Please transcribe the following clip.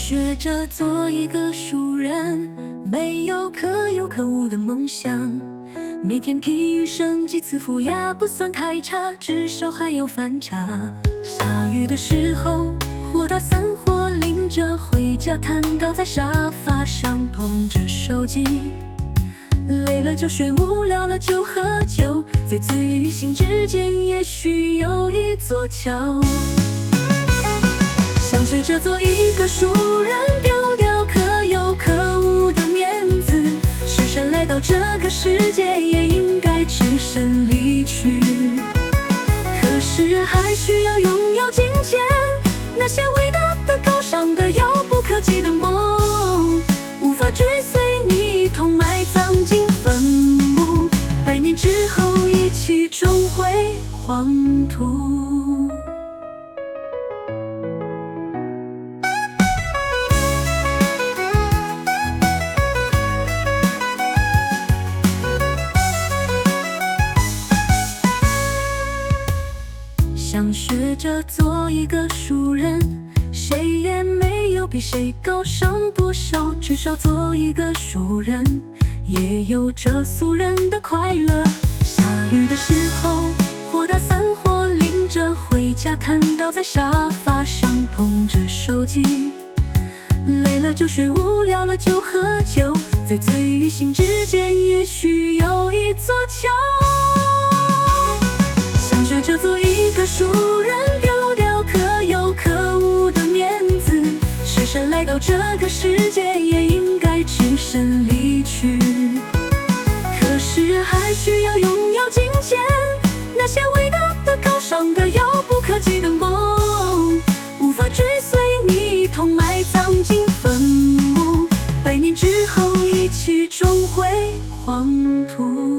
学着做一个熟人，没有可有可无的梦想。每天疲于生计，自负也不算太差，至少还有饭茶。下雨的时候，或打伞或淋着回家，瘫倒在沙发上捧着手机。累了就睡，无聊了就喝酒，在醉与醒之间，也许有一座桥。想学着做一个熟人，丢掉可有可无的面子。是谁来到这个世界，也应该只身离去。可是人还需要拥有金钱，那些伟大的、高尚的、遥不可及的梦，无法追随你一同埋葬进坟墓，100年之后一起重回黄土。想学着做一个熟人，谁也没有比谁高尚多少，至少做一个熟人，也有着俗人的快乐。下雨的时候，或打伞或淋着回家，瘫倒在沙发上捧着手机。累了就睡，无聊了就喝酒，在醉与醒之间，也许有一座桥。想学着做一个熟人，丢掉可有可无的面子。是谁来到这个世界，也应该只身离去。可是人还需要拥有金钱，那些伟大的、高尚的、遥不可及的梦，无法追随你一同埋葬进坟墓，100年之后一起重回黄土。